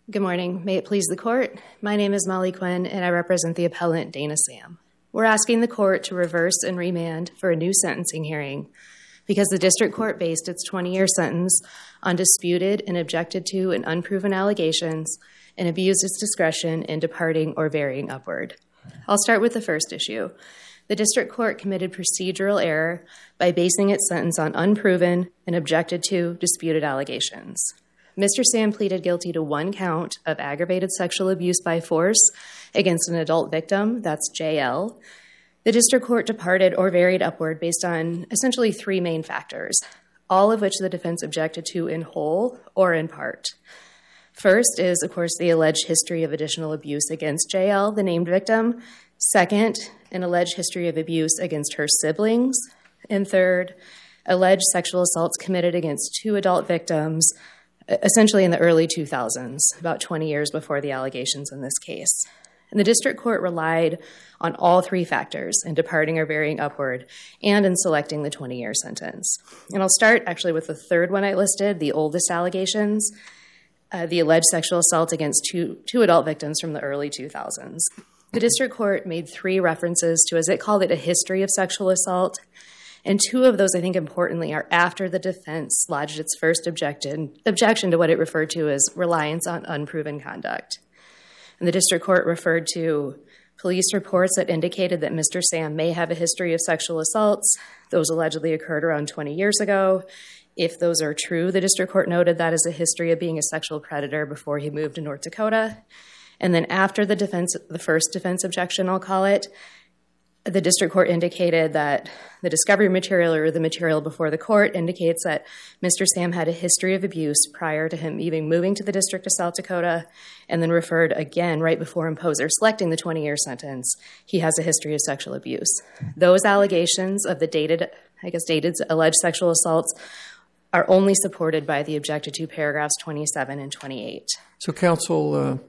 Good morning. May it please the court. My name is Molly Quinn, and I represent the appellant Dana Sam. We're asking the court to reverse and remand for a new sentencing hearing because the district court based its 20-year sentence on disputed and objected to and unproven allegations and abused its discretion in departing or varying upward. I'll start with the first issue. The district court committed procedural error by basing its sentence on unproven and objected to disputed allegations. Mr. Sam pleaded guilty to one count of aggravated sexual abuse by force against an adult victim, that's JL. The district court departed or varied upward based on essentially three main factors, all of which the defense objected to in whole or in part. First is, of course, the alleged history of additional abuse against JL, the named victim. Second, an alleged history of abuse against her siblings. And third, alleged sexual assaults committed against two adult victims, essentially in the early 2000s, about 20 years before the allegations in this case. And the district court relied on all three factors in departing or varying upward and in selecting the 20-year sentence. And I'll start actually with the third one I listed, the oldest allegations, the alleged sexual assault against two adult victims from the early 2000s. The district court made three references to, as it called it, a history of sexual assault. And two of those, I think importantly, are after the defense lodged its first objection to what it referred to as reliance on unproven conduct. And the district court referred to police reports that indicated that Mr. Sam may have a history of sexual assaults. Those allegedly occurred around 20 years ago. If those are true, the district court noted that as a history of being a sexual predator before he moved to North Dakota. And then after the first defense objection, I'll call it, the district court indicated that the discovery material or the material before the court indicates that Mr. Sam had a history of abuse prior to him even moving to the District of South Dakota, and then referred again right before selecting the 20-year sentence, he has a history of sexual abuse. Those allegations of the dated alleged sexual assaults are only supported by the objected to paragraphs 27 and 28. So, counsel,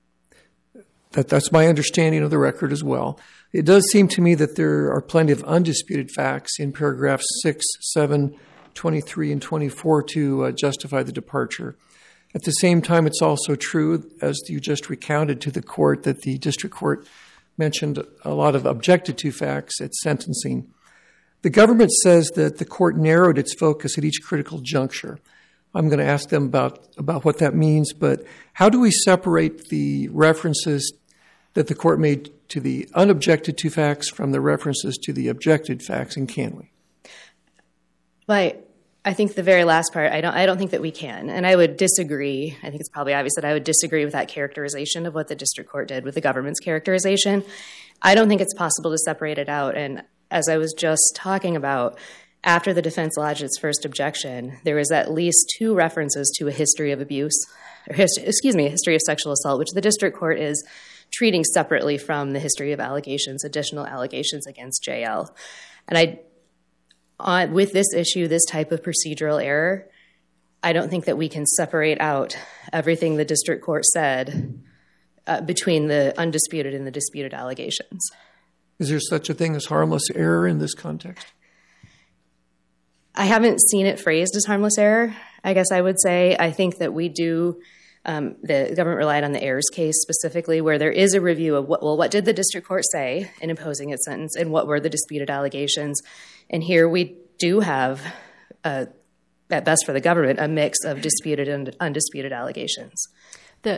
that's my understanding of the record as well. It does seem to me that there are plenty of undisputed facts in paragraphs 6, 7, 23, and 24 to justify the departure. At the same time, it's also true, as you just recounted to the court, that the district court mentioned a lot of objected to facts at sentencing. The government says that the court narrowed its focus at each critical juncture. I'm going to ask them about what that means, but how do we separate the references that the court made to the unobjected to facts from the references to the objected facts, and can we? Well, I think the very last part, I don't think that we can, and I would disagree. I think it's probably obvious that I would disagree with that characterization of what the district court did with the government's characterization. I don't think it's possible to separate it out, and as I was just talking about, after the defense lodged its first objection, there was at least two references to a history of abuse, a history of sexual assault, which the district court is treating separately from the history of additional allegations against JL. And with this issue, this type of procedural error, I don't think that we can separate out everything the district court said between the undisputed and the disputed allegations. Is there such a thing as harmless error in this context? I haven't seen it phrased as harmless error, I guess I would say. I think that we do. The government relied on the Ayers case specifically, where there is a review of what did the district court say in imposing its sentence and what were the disputed allegations. And here we do have, at best for the government, a mix of disputed and undisputed allegations. The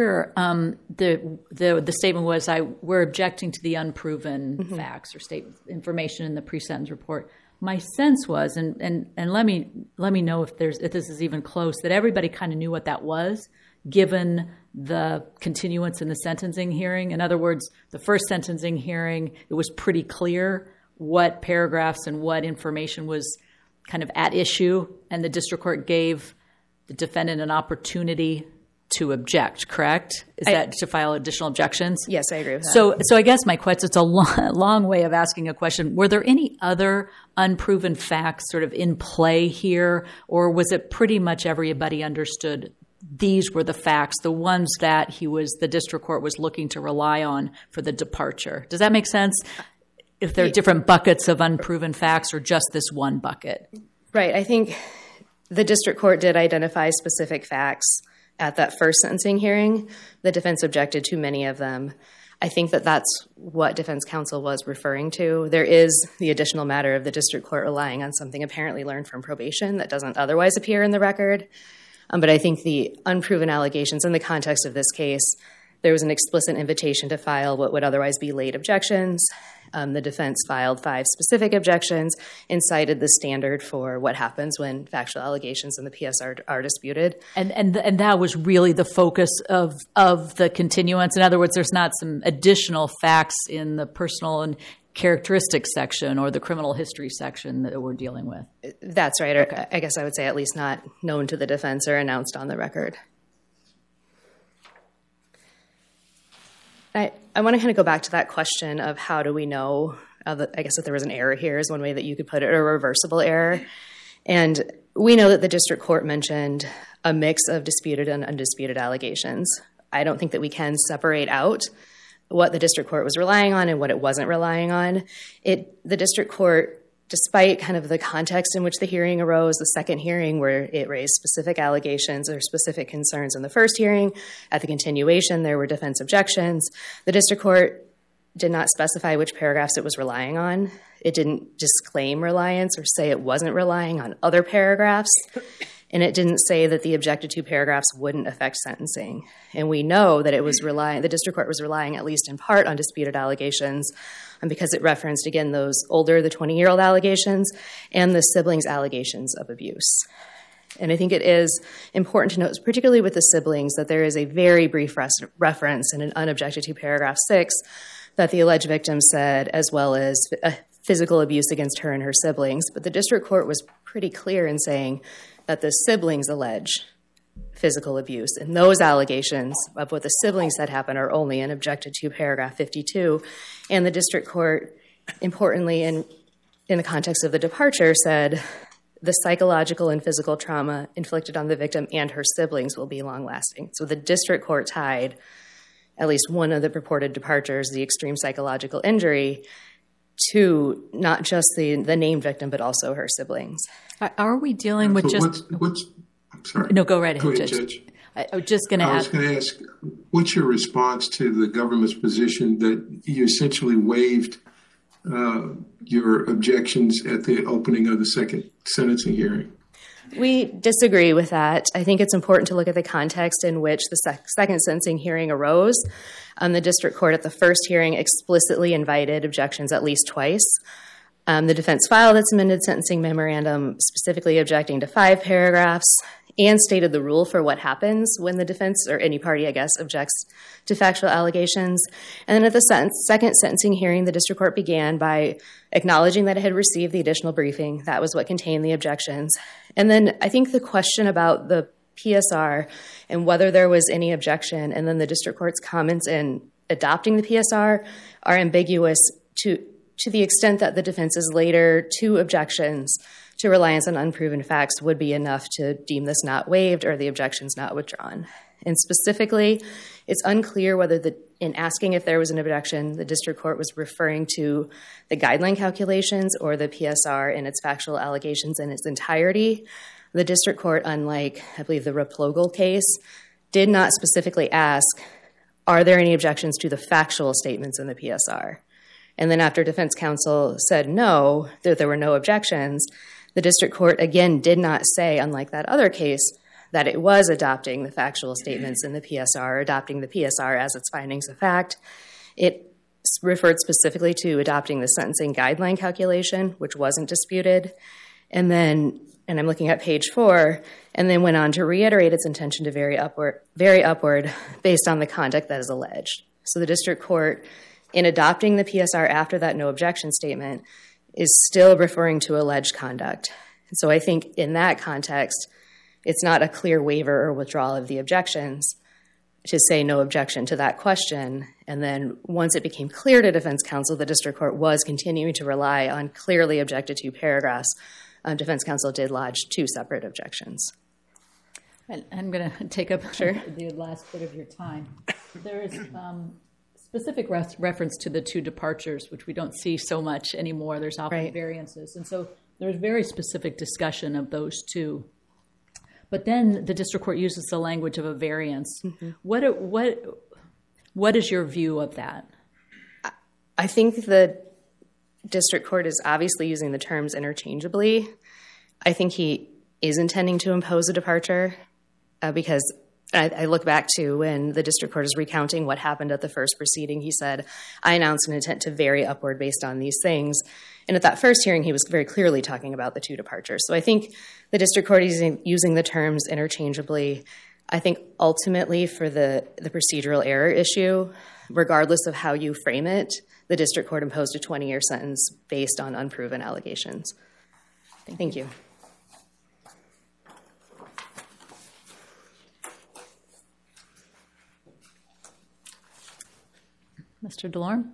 statement was, we're objecting to the unproven facts or information in the pre-sentence report. My sense was, and let me know if this is even close, that everybody kind of knew what that was, given the continuance in the sentencing hearing. In other words, the first sentencing hearing, it was pretty clear what paragraphs and what information was kind of at issue, and the district court gave the defendant an opportunity to object, correct? Is that to file additional objections? Yes, I agree with that. So I guess my question, it's a long way of asking a question. Were there any other unproven facts sort of in play here, or was it pretty much everybody understood these were the facts, the ones that the district court was looking to rely on for the departure? Does that make sense? If there are different buckets of unproven facts or just this one bucket? Right. I think the district court did identify specific facts at that first sentencing hearing, the defense objected to many of them. I think that that's what defense counsel was referring to. There is the additional matter of the district court relying on something apparently learned from probation that doesn't otherwise appear in the record. But I think the unproven allegations in the context of this case, there was an explicit invitation to file what would otherwise be late objections. The defense filed 5 specific objections and cited the standard for what happens when factual allegations in the PSR are disputed. And that was really the focus of the continuance. In other words, there's not some additional facts in the personal and characteristics section or the criminal history section that we're dealing with. That's right. Or I guess I would say at least not known to the defense or announced on the record. I want to kind of go back to that question of how do we know, I guess that there was an error here is one way that you could put it, or a reversible error. And we know that the district court mentioned a mix of disputed and undisputed allegations. I don't think that we can separate out what the district court was relying on and what it wasn't relying on. The district court, despite kind of the context in which the hearing arose, the second hearing where it raised specific allegations or specific concerns in the first hearing, at the continuation there were defense objections. The district court did not specify which paragraphs it was relying on. It didn't disclaim reliance or say it wasn't relying on other paragraphs. And it didn't say that the objected to paragraphs wouldn't affect sentencing. And we know that the district court was relying at least in part on disputed allegations, because it referenced, again, those older, the 20-year-old allegations, and the siblings' allegations of abuse. And I think it is important to note, particularly with the siblings, that there is a very brief reference in an unobjected to paragraph 6 that the alleged victim said, as well as physical abuse against her and her siblings. But the district court was pretty clear in saying that the siblings allege physical abuse. And those allegations of what the siblings said happened are only in objected to paragraph 52. And the district court, importantly, in the context of the departure, said the psychological and physical trauma inflicted on the victim and her siblings will be long-lasting. So the district court tied at least one of the purported departures, the extreme psychological injury, to not just the named victim, but also her siblings. Are we dealing with I'm sorry. No, go right ahead, Go ahead, Judge. I was just going to ask. I was going to ask, what's your response to the government's position that you essentially waived your objections at the opening of the second sentencing hearing? We disagree with that. I think it's important to look at the context in which the second sentencing hearing arose. The district court at the first hearing explicitly invited objections at least twice. The defense filed its amended sentencing memorandum, specifically objecting to 5 paragraphs, and stated the rule for what happens when the defense, or any party, I guess, objects to factual allegations. And then at the second sentencing hearing, the district court began by acknowledging that it had received the additional briefing. That was what contained the objections. And then I think the question about the PSR and whether there was any objection, and then the district court's comments in adopting the PSR are ambiguous to the extent that the defense's later 2 objections to reliance on unproven facts would be enough to deem this not waived or the objections not withdrawn. And specifically, it's unclear whether in asking if there was an objection, the district court was referring to the guideline calculations or the PSR and its factual allegations in its entirety. The district court, unlike, I believe, the Replogle case, did not specifically ask, are there any objections to the factual statements in the PSR? And then after defense counsel said no, that there were no objections, the district court again did not say, unlike that other case, that it was adopting the factual statements in the PSR, or adopting the PSR as its findings of fact. It referred specifically to adopting the sentencing guideline calculation, which wasn't disputed. And I'm looking at page 4, and then went on to reiterate its intention to vary upward based on the conduct that is alleged. So the district court, in adopting the PSR after that no objection statement, is still referring to alleged conduct. And so I think in that context, it's not a clear waiver or withdrawal of the objections to say no objection to that question. And then once it became clear to defense counsel, the district court was continuing to rely on clearly objected to paragraphs. Defense counsel did lodge 2 separate objections. I'm going to take up the last bit of your time. There is specific reference to the 2 departures, which we don't see so much anymore. There's often variances. And so there's very specific discussion of those 2. But then the district court uses the language of a variance. Mm-hmm. What is your view of that? I think the district court is obviously using the terms interchangeably. I think he is intending to impose a departure because I look back to when the district court is recounting what happened at the first proceeding. He said, I announced an intent to vary upward based on these things. And at that first hearing, he was very clearly talking about the two departures. So I think the district court is using the terms interchangeably. I think ultimately for the procedural error issue, regardless of how you frame it, the district court imposed a 20-year sentence based on unproven allegations. Thank you. Mr. DeLorme?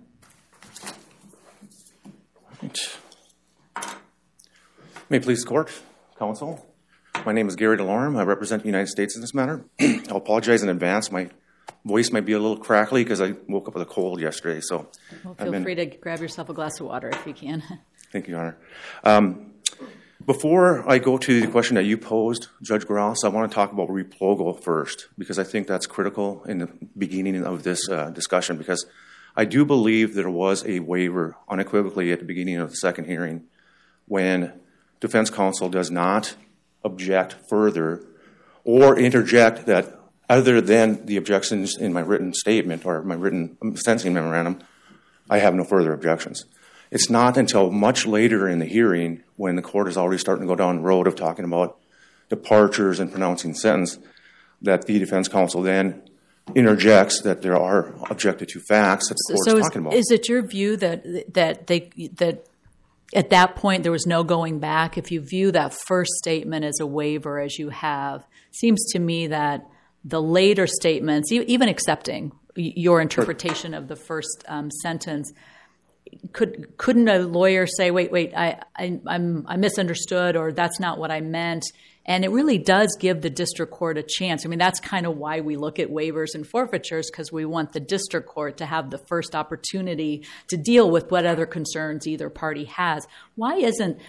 May it please the court, counsel. My name is Gary DeLorme. I represent the United States in this matter. I'll apologize in advance. My voice might be a little crackly because I woke up with a cold yesterday. So, feel free to grab yourself a glass of water if you can. Thank you, Your Honor. Before I go to the question that you posed, Judge Grouse, I want to talk about replogal first because I think that's critical in the beginning of this discussion because I do believe there was a waiver unequivocally at the beginning of the second hearing when defense counsel does not object further or interject that other than the objections in my written statement or my written sentencing memorandum, I have no further objections. It's not until much later in the hearing when the court is already starting to go down the road of talking about departures and pronouncing sentence that the defense counsel then interjects that there are objected to facts that the court is talking about. Is it your view that at that point there was no going back? If you view that first statement as a waiver as you have, seems to me that the later statements, even accepting your interpretation of the first sentence, couldn't a lawyer say, wait, I misunderstood or that's not what I meant? And it really does give the district court a chance. I mean, that's kind of why we look at waivers and forfeitures because we want the district court to have the first opportunity to deal with what other concerns either party has. Why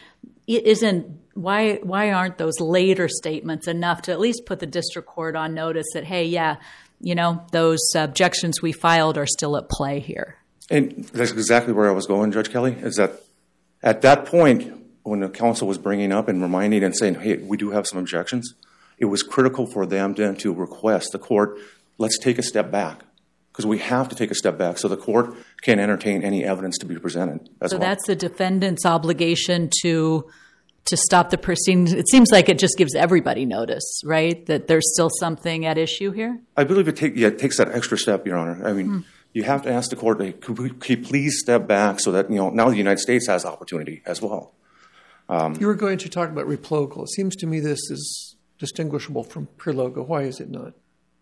aren't those later statements enough to at least put the district court on notice that, hey, yeah, those objections we filed are still at play here? And that's exactly where I was going, Judge Kelly, is that at that point, when the counsel was bringing up and reminding and saying, hey, we do have some objections, it was critical for them then to request the court, let's take a step back, because we have to take a step back so the court can entertain any evidence to be presented as well. So that's the defendant's obligation to stop the proceedings. It seems like it just gives everybody notice, right, that there's still something at issue here? I believe it takes that extra step, Your Honor. I mean, you have to ask the court, could you please step back so that now the United States has opportunity as well. You were going to talk about replogal. It seems to me this is distinguishable from prelogo. Why is it not?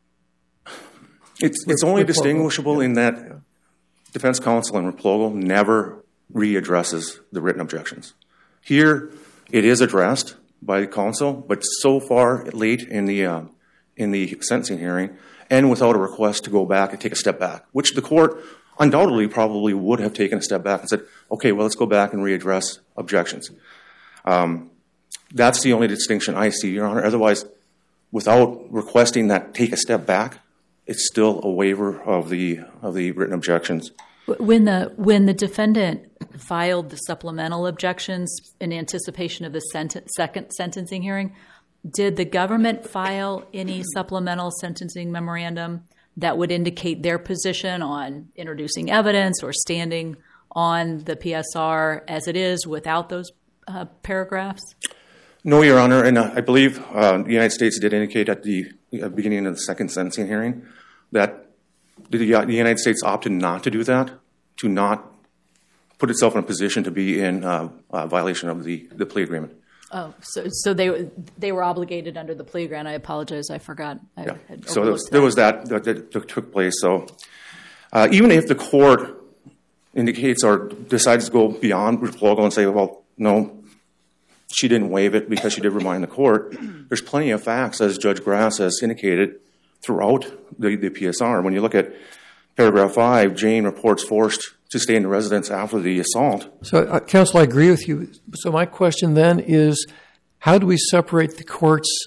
It's only distinguishable in that defense counsel in replogal never readdresses the written objections. Here, it is addressed by the counsel, but so far late in the sentencing hearing, and without a request to go back and take a step back, which the court undoubtedly probably would have taken a step back and said, okay, well, let's go back and readdress objections. That's the only distinction I see, Your Honor. Otherwise, without requesting that take a step back, it's still a waiver of the written objections. When the defendant filed the supplemental objections in anticipation of the second sentencing hearing, did the government file any supplemental sentencing memorandum that would indicate their position on introducing evidence or standing on the PSR as it is without those paragraphs? No, Your Honor, and I believe the United States did indicate at the beginning of the second sentencing hearing that the United States opted not to do that, to not put itself in a position to be in violation of the plea agreement. Oh, so they were obligated under the plea agreement. I apologize, I forgot. So there was that took place. So even if the court indicates or decides to go beyond replogal and say, well, no, she didn't waive it because she did remind the court, there's plenty of facts, as Judge Grass has indicated, throughout the PSR. When you look at paragraph 5, Jane reports forced to stay in the residence after the assault. So, counsel, I agree with you. So my question then is, how do we separate the court's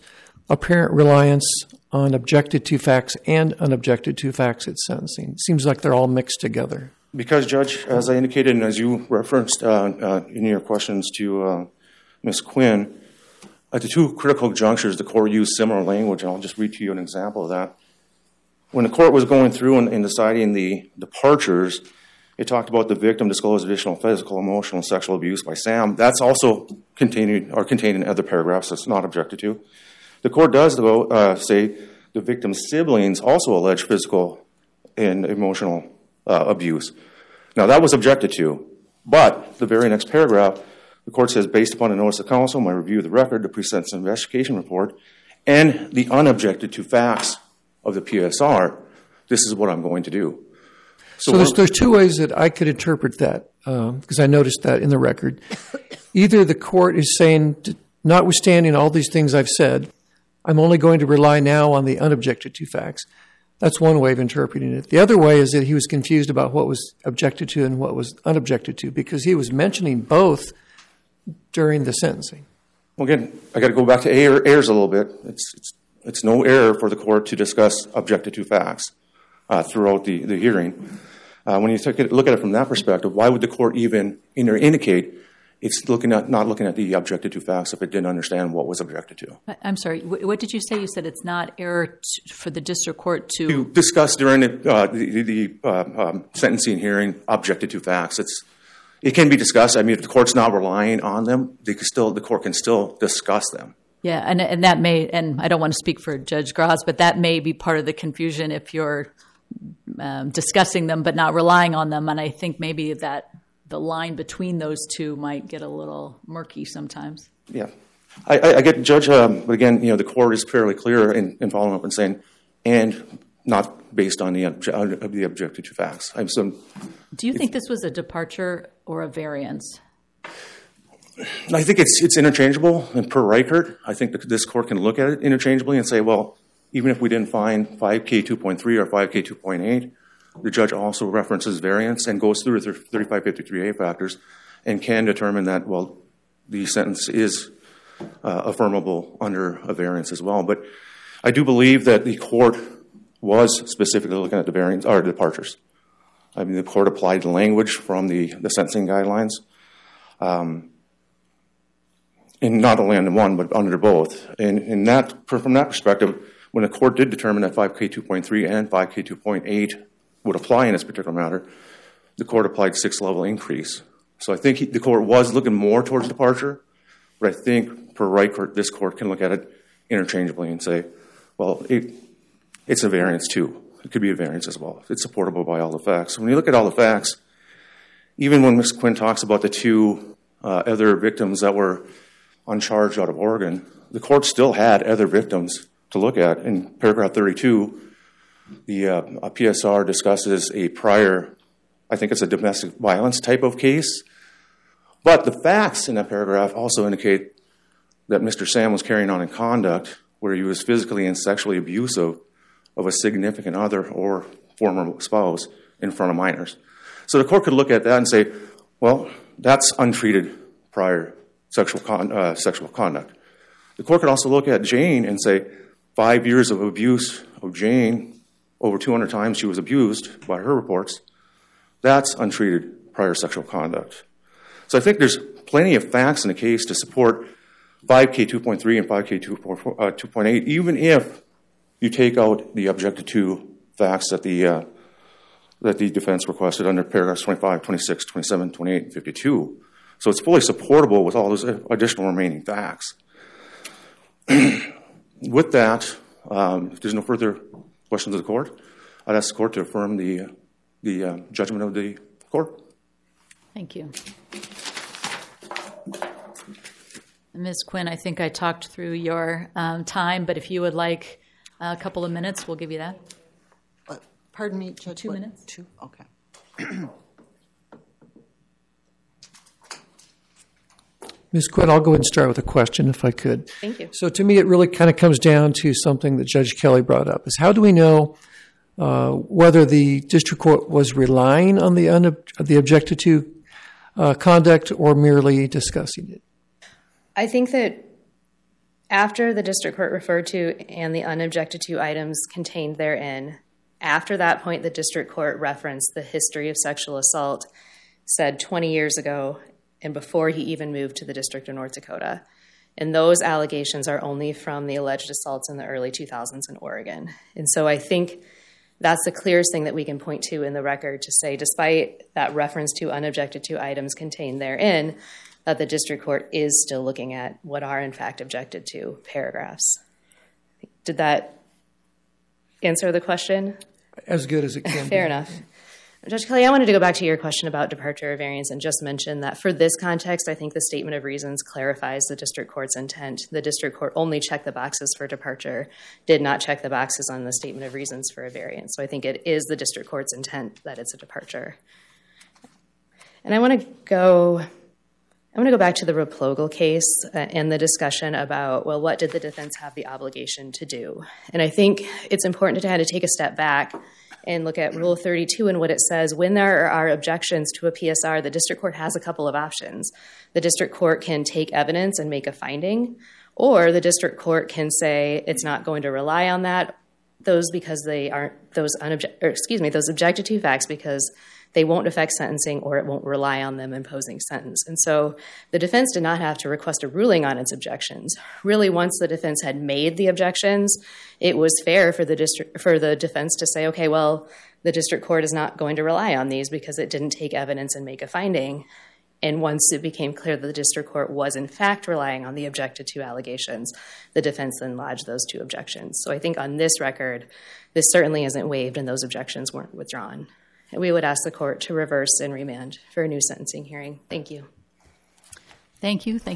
apparent reliance on objected to facts and unobjected to facts at sentencing? It seems like they're all mixed together. Because, Judge, as I indicated and as you referenced in your questions to Ms. Quinn, at the two critical junctures, the court used similar language, and I'll just read to you an example of that. When the court was going through and deciding the departures, it talked about the victim disclosed additional physical, emotional, and sexual abuse by Sam. That's also contained in other paragraphs. That's not objected to. The court does, though, say the victim's siblings also allege physical and emotional abuse. Now, that was objected to, but the very next paragraph, the court says, based upon a notice of counsel, my review of the record, the pre-sentence investigation report, and the unobjected to facts of the PSR, this is what I'm going to do. So there's two ways that I could interpret that, because I noticed that in the record. Either the court is saying, notwithstanding all these things I've said, I'm only going to rely now on the unobjected to facts. That's one way of interpreting it. The other way is that he was confused about what was objected to and what was unobjected to, because he was mentioning both during the sentencing. Well, again, I got to go back to errors a little bit. It's no error for the court to discuss objected to facts throughout the hearing. When you look at it from that perspective, why would the court even indicate it's not looking at the objected to facts if it didn't understand what was objected to? I'm sorry, what did you say? You said it's not error for the district court to discuss during the sentencing hearing objected to facts. It can be discussed. I mean, if the court's not relying on them, the court can still discuss them. Yeah, and that may, and I don't want to speak for Judge Graz, but that may be part of the confusion if you're discussing them but not relying on them. And I think maybe that the line between those two might get a little murky sometimes. Yeah, I get Judge, but again, the court is fairly clear in following up and saying, and not based on the objected to facts. Do you think this was a departure or a variance? I think it's interchangeable, and per Reichert, I think that this court can look at it interchangeably and say, well, even if we didn't find 5K 2.3 or 5K 2.8, the judge also references variance and goes through the 3553A factors and can determine that, well, the sentence is affirmable under a variance as well. But I do believe that the court was specifically looking at the variance or departures. I mean, the court applied the language from the sentencing guidelines. And not only under one, but under both. And from that perspective, when the court did determine that 5K 2.3 and 5K 2.8 would apply in this particular matter, the court applied 6-level increase. So I think the court was looking more towards departure, but I think per Reichert, this court can look at it interchangeably and say, well, it's a variance too. It could be a variance as well. It's supportable by all the facts. When you look at all the facts, even when Ms. Quinn talks about the two other victims that were uncharged out of Oregon, the court still had other victims to look at. In paragraph 32, the PSR discusses a prior, I think it's a domestic violence type of case. But the facts in that paragraph also indicate that Mr. Sam was carrying on in conduct where he was physically and sexually abusive of a significant other or former spouse in front of minors. So the court could look at that and say, well, that's untreated prior sexual conduct. The court could also look at Jane and say 5 years of abuse of Jane, over 200 times she was abused by her reports, that's untreated prior sexual conduct. So I think there's plenty of facts in the case to support 5K 2.3 and 5K 2.8, even if you take out the objected to facts that the defense requested under paragraphs 25, 26, 27, 28, and 52. So it's fully supportable with all those additional remaining facts. With that, if there's no further questions of the court, I'd ask the court to affirm the judgment of the court. Thank you. Ms. Quinn, I think I talked through your time, but if you would like a couple of minutes, we'll give you that. Pardon me, Judge. 2 minutes. 2? Okay. Ms. Quinn, I'll go ahead and start with a question if I could. Thank you. So to me, it really kind of comes down to something that Judge Kelly brought up, is how do we know whether the district court was relying on the objected to conduct or merely discussing it? I think that After the district court referred to and the unobjected to items contained therein, after that point, the district court referenced the history of sexual assault said 20 years ago and before he even moved to the District of North Dakota. And those allegations are only from the alleged assaults in the early 2000s in Oregon. And so I think that's the clearest thing that we can point to in the record to say, despite that reference to unobjected to items contained therein, that the district court is still looking at what are in fact objected to paragraphs. Did that answer the question? As good as it can. Fair enough. Judge Kelly, I wanted to go back to your question about departure or variance and just mention that for this context, I think the statement of reasons clarifies the district court's intent. The district court only checked the boxes for departure, did not check the boxes on the statement of reasons for a variance. So I think it is the district court's intent that it's a departure. And I want to go back to the Replogle case and the discussion about, well, what did the defense have the obligation to do? And I think it's important to kind of take a step back and look at Rule 32 and what it says. When there are objections to a PSR, the district court has a couple of options. The district court can take evidence and make a finding, or the district court can say it's not going to rely on those objected to facts because they won't affect sentencing or it won't rely on them imposing sentence. And so the defense did not have to request a ruling on its objections. Really, once the defense had made the objections, it was fair for the defense to say, okay, well, the district court is not going to rely on these because it didn't take evidence and make a finding. And once it became clear that the district court was in fact relying on the objected to allegations, the defense then lodged those two objections. So I think on this record, this certainly isn't waived and those objections weren't withdrawn. And we would ask the court to reverse and remand for a new sentencing hearing. Thank you. Thank you.